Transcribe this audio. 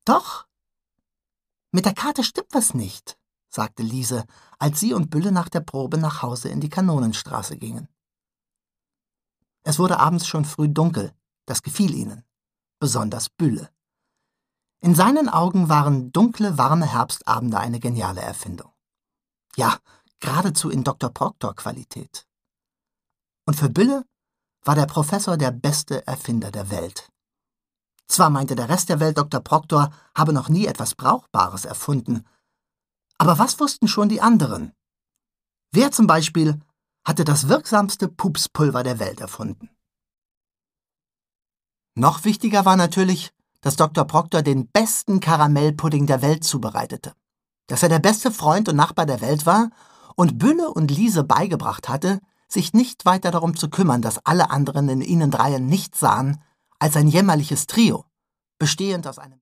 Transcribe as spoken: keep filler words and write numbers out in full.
Doch, mit der Karte stimmt was nicht, sagte Liese, als sie und Bülle nach der Probe nach Hause in die Kanonenstraße gingen. Es wurde abends schon früh dunkel, das gefiel ihnen, besonders Bülle. In seinen Augen waren dunkle, warme Herbstabende eine geniale Erfindung. Ja, geradezu in Doktor Proktor-Qualität. Und für Bülle war der Professor der beste Erfinder der Welt. Zwar meinte der Rest der Welt, Doktor Proktor habe noch nie etwas Brauchbares erfunden, aber was wussten schon die anderen? Wer zum Beispiel hatte das wirksamste Pupspulver der Welt erfunden? Noch wichtiger war natürlich, dass Doktor Proktor den besten Karamellpudding der Welt zubereitete, dass er der beste Freund und Nachbar der Welt war und Bülle und Liese beigebracht hatte, sich nicht weiter darum zu kümmern, dass alle anderen in ihnen dreien nichts sahen als ein jämmerliches Trio, bestehend aus einem